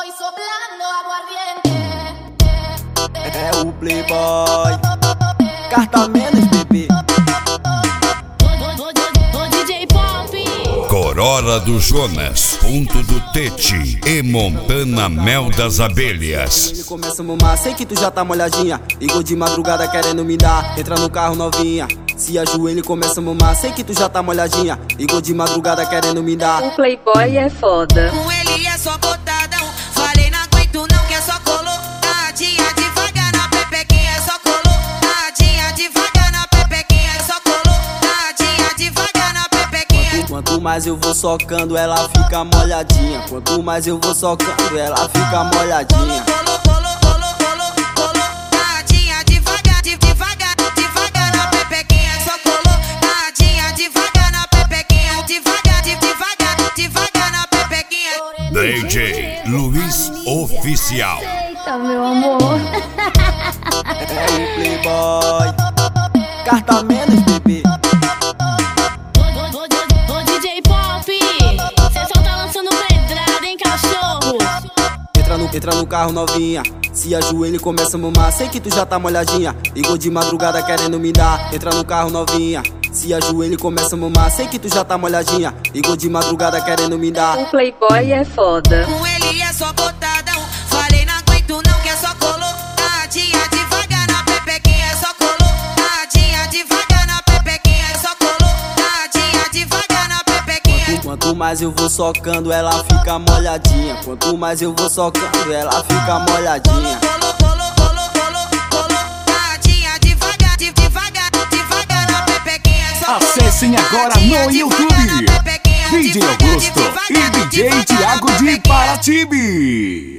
voy soplando aguardiente. É o Playboy, carta menos, bebê. Ô DJ Pop. Corora do Jonas, Ponto do Tete e Montana Mel das Abelhas. Ele começa a mamar, sei que tu já tá molhadinha. Ligou de madrugada querendo me dar, entra no carro novinha. Se ajoelha e começa a mamar, sei que tu já tá molhadinha. Ligou de madrugada querendo me dar. O Playboy é foda. Com ele é só botadão. Falei não aguento não, que é só colocadinha devagar na pepequinha, é só colocadinha devagar na pepequinha, é só colocadinha devagar na pepequinha. Quanto mais eu vou socando, ela fica molhadinha. Quanto mais eu vou socando, ela fica molhadinha. Colocadinha devagar, devagar, devagar na pepequinha, é só colocadinha devagar na pepequinha, devagar, devagar, devagar na pepequinha. DJ Luiz Oficial. Eita, meu amor. É o Playboy, carta menos, bebê. Ô DJ Pop, cê só tá lançando pedrada, hein, cachorro? Entra no carro novinha. Se ajoelha e começa a mamar, sei que tu já tá molhadinha. Ligou de madrugada querendo me dar, entra no carro novinha. Se ajoelha e começa a mamar, sei que tu já tá molhadinha. Ligou de madrugada querendo me dar. O Playboy é foda. Com ele é só botadão. Falei não aguento não, que é só colocadinha devagar na pepequinha, é só colocadinha devagar na pepequinha, é só colocadinha devagar na pepequinha. Quanto mais eu vou socando, ela fica molhadinha. Quanto mais eu vou socando, ela fica molhadinha. Colocadinha devagar, devagar, devagar na pepequinha, é só Acessem agora no YouTube DJ Augusto e DJ Thiago de Paratibe.